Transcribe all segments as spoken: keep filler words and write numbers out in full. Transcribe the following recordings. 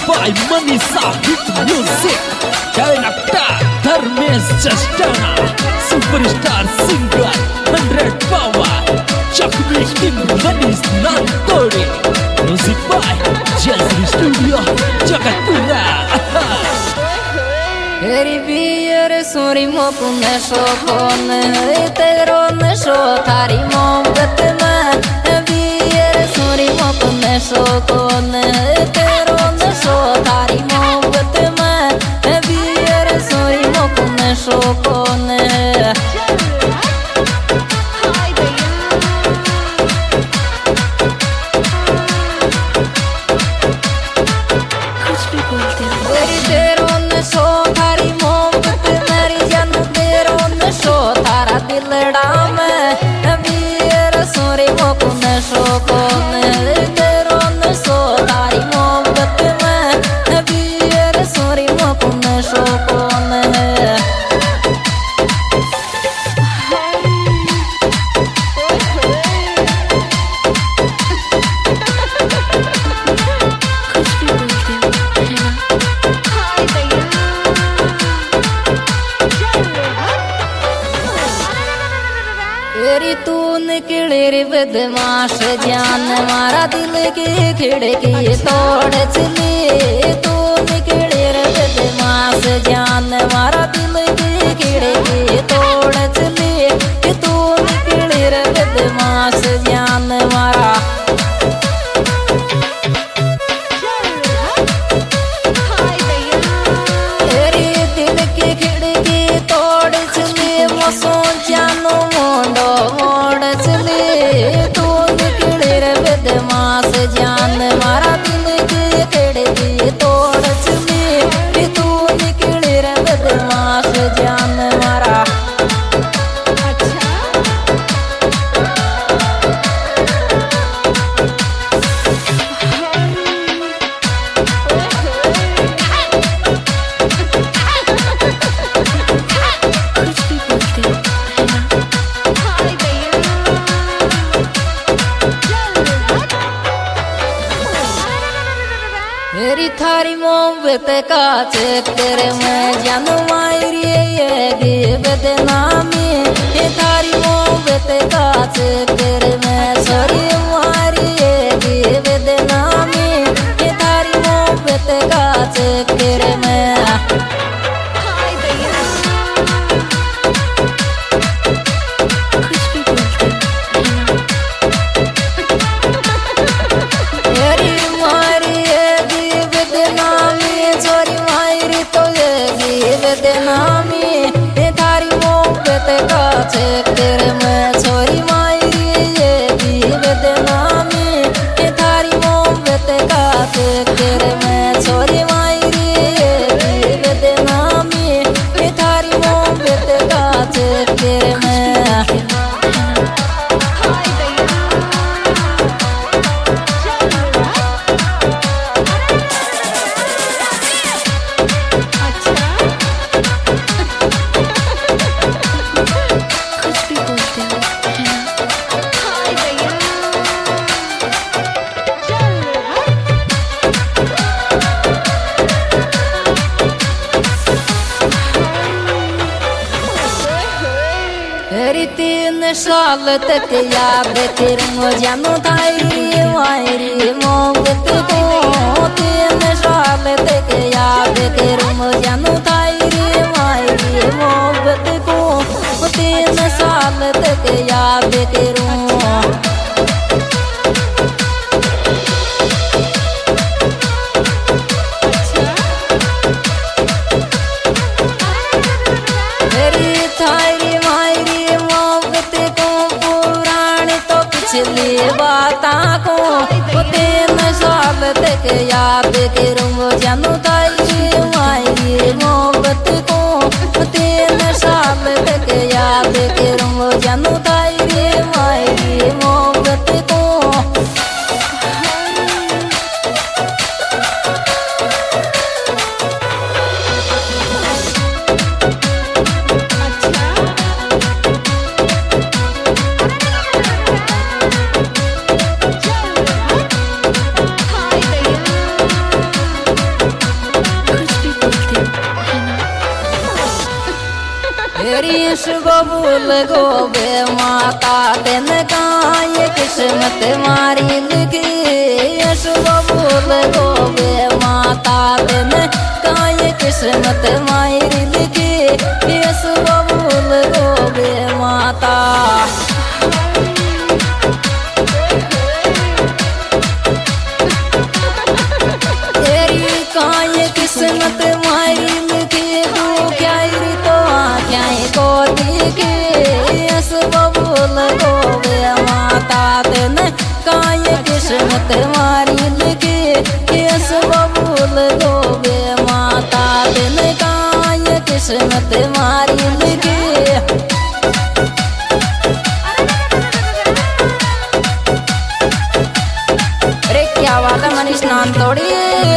by Manisha Hit Music. Director Dharmesh Chastana, Superstar Singer one hundred Power, Chakmi King Manish Nantore. Music by Jazzy Studio Jagatpura. Eri bier suri mokune shokone teron sho thari mombet ma bier suri mokune shokone teron sho thari mombet ma bier suri mokune shokone तू निकले रे बदमाश जान मारा दिल की खिड़की तोड़ चली तू निकले रे बदमाश जान मारा दिल की खिड़की तोड़ चली तू निकले रे बदमाश जान मारा तेरी दिल की खिड़की तोड़ चली मसों जानो जान मारा दिल की खिड़की तोड़ चली तू निकले रे बदमाश जान मारा मेरी थारी मोहब्बत का चक्कर में जानू मायरी ये बदनामी ये थारी मोहब्बत का चक्कर में सॉरी मारी ये बदनामी ये थारी मोहब्बत का चक्कर में बदनामी ये थारी मोहब्बत का चक्कर में छोरी मायरी ये भी बदनामी ये थारी मोहब्बत का चक्कर में छोरी मायरी ये भी बदनामी ये थारी मोहब्बत का चक्कर में तीन साल तक याद करूँ जानू थारी मायरी मोहब्बत को तीन साल तक याद करूँ जानू थारी मायरी मोहब्बत को तीन साल तक याद करूँ पिछली बात को यश बबूल गोबे माता दिन काय किस्मत मारी लिखी यश बबूल गोबे माता दिन काय किस्मत मारी लिखी यश बबूल गोबे माता तेरी काय किस्मत मारी लिखी तू क्या तो क्या को दिखे यस बबूल गोबे माता दिन काय किस्मत मारी लिखी यस बबूल गोबे माता दिन काय किस्मत मारी लिखी अरे क्या बात है मनीष नान तोड़ी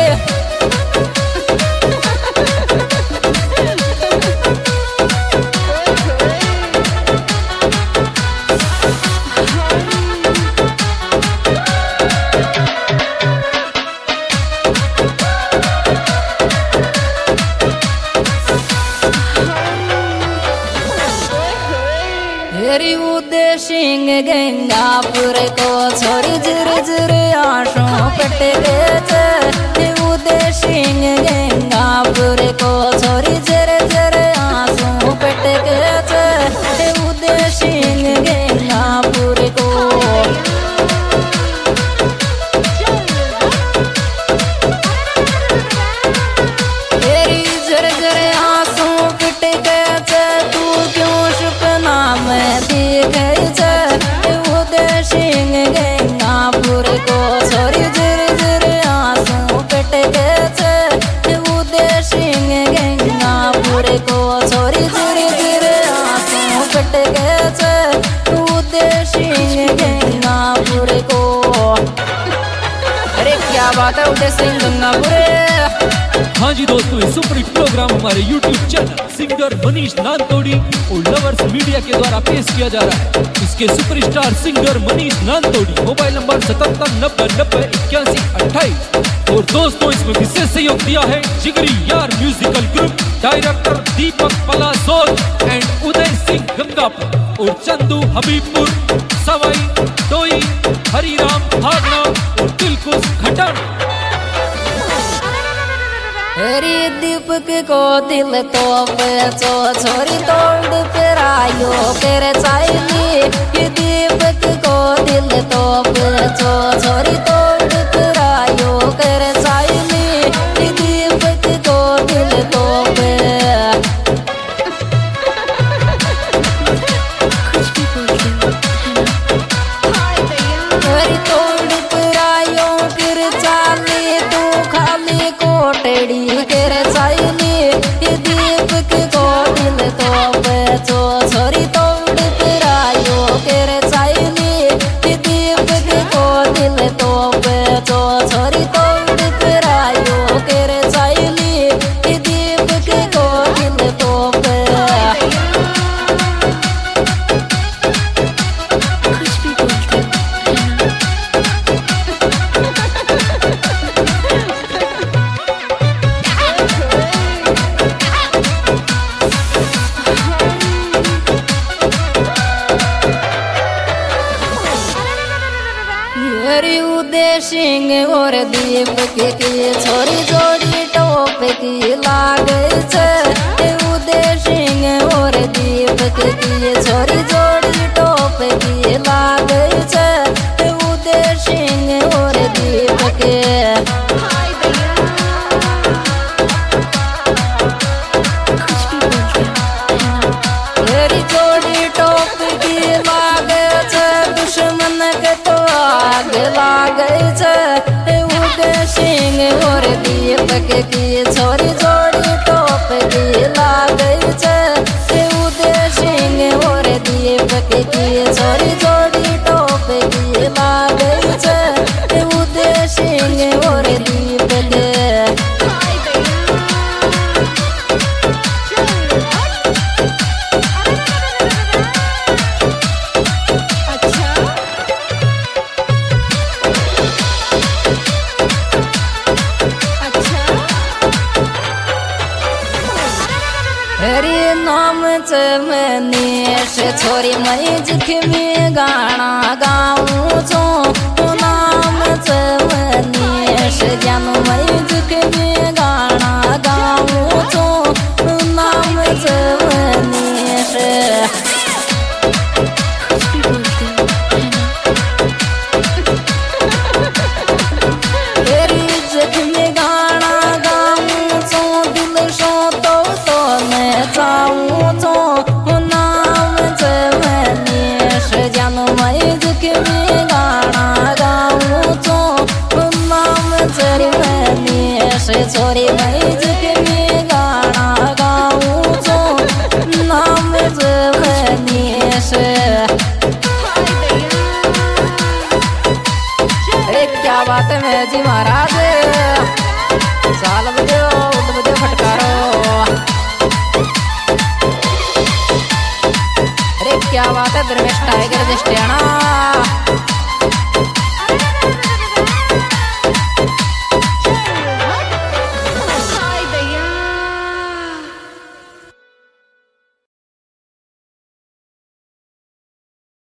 तेरी उदय सिंह गंगापुर को छोरी जिर जिर आंसू पट गए उदय सिंह गंगापुर को छोरी जिर जिर आंसू पट गए उदय सिंह गंगापुर को तेरी जिर जिर आंसू पट गए तू क्यों सपना में दिखे उदय सिंह गंगापुर को छोरी जिर जिर आंसू पट गए उदय सिंह गंगापुर को छोरी जिर जिर आंसू पट गए उदय सिंह गंगापुर को अरे क्या बात है उदय सिंह गंगापुर हाँ जी दोस्तों, इस सुपर हिट प्रोग्राम हमारे YouTube channel singer Manish Nantodi और लवर्स मीडिया के द्वारा पेश किया जा रहा है। इसके superstar singer Manish Nantodi mobile number सतहत्तर नब्बे नब्बे इक्यासी अट्ठाईस। और दोस्तों इसमें विशेष सहयोग दिया है जिगरी यार musical group, director Deepak Palasol and Uday Singh Gangapur और चंदू हबीबपुर, सवाई डोई, हरिराम भागना और दिलकुश खटन। हरी दीपक को दिल तो बेचो छोरी तोड़ फिरायो कर चाहिए ये दीपक को दिल तो बेचो छोरी तोड़ फिरायो कर चाहिए ये दीपक को दिल तो हरी तोड़ फिरायो कर चाहिए तू खाली कोटड़ी कर चाहिए ये दीपक को दिल तो बेचो छोरी तोड़ फिरायो कर चाहिए ये दीपक को दिल तो बेचो छोरी तोड़ फिरायो कर चाहिए ये दीपक को दिल तो उदय सिंह और दीपक की छोरी जोड़ी टोप की लाग उदय सिंह और दीपक की छोरी जोड़ी टोप की लाग उदय सिंह और दीपक तेरी जोड़ी टोप की लाग दुश्मन के तो आग लाग उदय सिंह और दीपक की छोरी जोड़ी टोप की लाग उदय सिंह और दीपक की छोरी जोड़ी टोप की लाग उदय सिंह और दीपक चमनीश छोरी मई जिखमी गाना गाऊं छो नाम चमनीश जानू मई जिखमी गाना गाऊं छो नाम चमनीश तेरी जिखमी गाना गाऊं छो दिल शो तो तो मैं चाहूं छो नाम चमनीश जानू मई जिखमी गाना गाऊं छो नाम चमनीश छोरी मई जिखमी गाना गाऊं छो नाम चमनीश। अरे क्या बात है मैं जी महाराज साल बजे उठ बजे फटकारो। अरे क्या बात है धर्मेश टाइगर जस्टियाना।